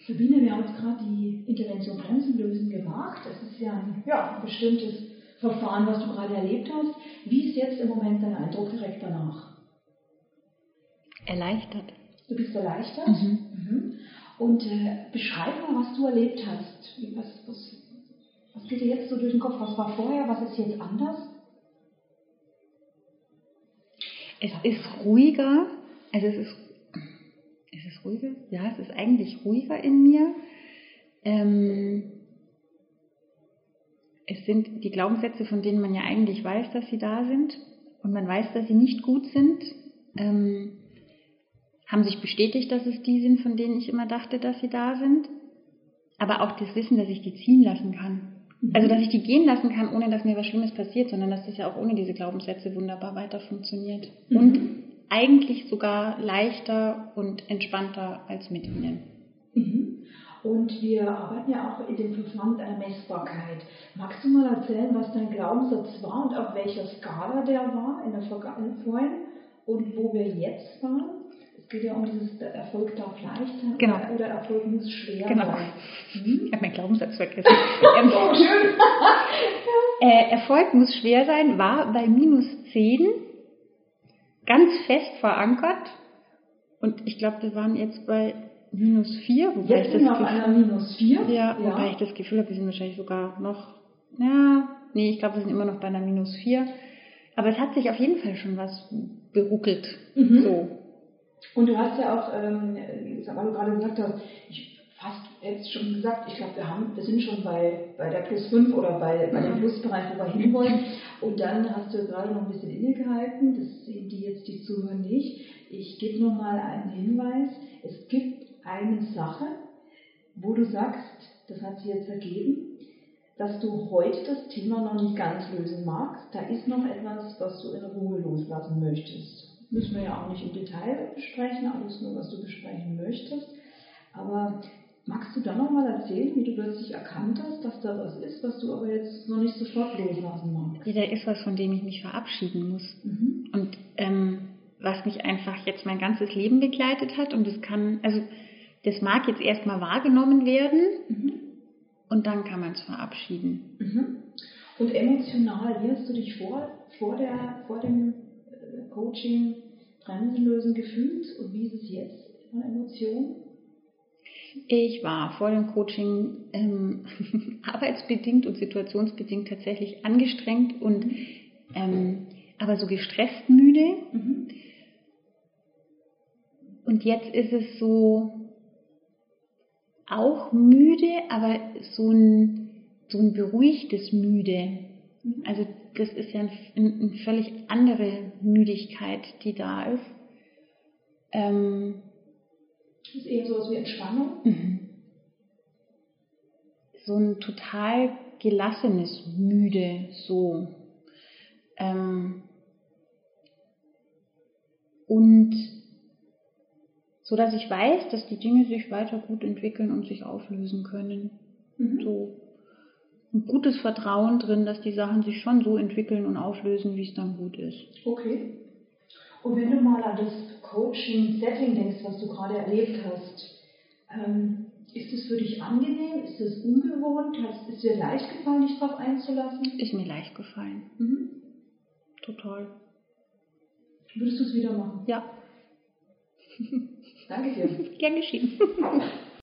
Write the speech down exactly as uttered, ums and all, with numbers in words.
Sabine, wir haben jetzt gerade die Intervention Grenzen lösen gemacht. Das ist ja ein, ja, ein bestimmtes Verfahren, was du gerade erlebt hast. Wie ist jetzt im Moment dein Eindruck direkt danach? Erleichtert. Du bist erleichtert? Mhm. Mhm. Und äh, beschreib mal, was du erlebt hast. Was, was, was geht dir jetzt so durch den Kopf? Was war vorher? Was ist jetzt anders? Es ist ruhiger. Also es ist, ist es ruhiger? Ja, es ist eigentlich ruhiger in mir. Ähm, es sind die Glaubenssätze, von denen man ja eigentlich weiß, dass sie da sind und man weiß, dass sie nicht gut sind, ähm, haben sich bestätigt, dass es die sind, von denen ich immer dachte, dass sie da sind. Aber auch das Wissen, dass ich die ziehen lassen kann. Mhm. Also, dass ich die gehen lassen kann, ohne dass mir was Schlimmes passiert, sondern dass das ja auch ohne diese Glaubenssätze wunderbar weiter funktioniert. Mhm. Und eigentlich sogar leichter und entspannter als mit ihnen. Mhm. Und wir arbeiten ja auch in dem Verfahren mit einer Messbarkeit. Magst du mal erzählen, was dein Glaubenssatz war und auf welcher Skala der war in der Vergangenheit vorhin und wo wir jetzt waren? Es geht ja um dieses, der Erfolg darf leicht sein, genau. oder, oder Erfolg muss schwer genau. sein. Hm? Ich habe meinen Glaubenssatz vergessen. ähm, oh, schön. äh, Erfolg muss schwer sein, war bei minus zehn ganz fest verankert. Und ich glaube, wir waren jetzt bei minus vier. Wobei jetzt ich sind wir das auf einer minus vier. Ja, ja, wobei ich das Gefühl habe, wir sind wahrscheinlich sogar noch, ja, nee, ich glaube, wir sind immer noch bei einer minus vier. Aber es hat sich auf jeden Fall schon was beruckelt. Mhm. So. Und du hast ja auch, ähm, weil du gerade gesagt hast, ich fast jetzt schon gesagt, ich glaube, wir haben, wir sind schon bei, bei der plus fünf oder bei, bei dem Plusbereich, wo wir hinwollen. Und dann hast du gerade noch ein bisschen innegehalten, das sehen die jetzt, die zuhören nicht. Ich gebe nur mal einen Hinweis. Es gibt eine Sache, wo du sagst, das hat sich jetzt ergeben, dass du heute das Thema noch nicht ganz lösen magst. Da ist noch etwas, was du in Ruhe loslassen möchtest. Müssen wir ja auch nicht im Detail besprechen, alles nur, was du besprechen möchtest. Aber magst du dann noch mal erzählen, wie du plötzlich erkannt hast, dass da was ist, was du aber jetzt noch nicht sofort loslassen magst? Ja, da ist was, von dem ich mich verabschieden muss. Mhm. Und ähm, was mich einfach jetzt mein ganzes Leben begleitet hat. Und das kann, also das mag jetzt erstmal wahrgenommen werden. Mhm. Und dann kann man es verabschieden. Mhm. Und emotional, wie hast du dich vor, vor, der, vor dem Coaching Grenzen lösen gefühlt und wie ist es jetzt von Emotionen? Ich war vor dem Coaching ähm, arbeitsbedingt und situationsbedingt tatsächlich angestrengt und mhm. ähm, aber so gestresst müde. Mhm. Und jetzt ist es so auch müde, aber so ein, so ein beruhigtes Müde. Mhm. Also das ist ja eine ein völlig andere Müdigkeit, die da ist. Ähm, das ist eher sowas wie Entspannung? Mhm. So ein total gelassenes Müde, so. Ähm, und so, dass ich weiß, dass die Dinge sich weiter gut entwickeln und sich auflösen können. Mhm. So. Ein gutes Vertrauen drin, dass die Sachen sich schon so entwickeln und auflösen, wie es dann gut ist. Okay. Und wenn du mal an das Coaching-Setting denkst, was du gerade erlebt hast, ähm, ist es für dich angenehm? Ist es ungewohnt? Ist es dir leicht gefallen, dich darauf einzulassen? Ist mir leicht gefallen. Mhm. Total. Würdest du es wieder machen? Ja. Danke dir. Gern geschehen.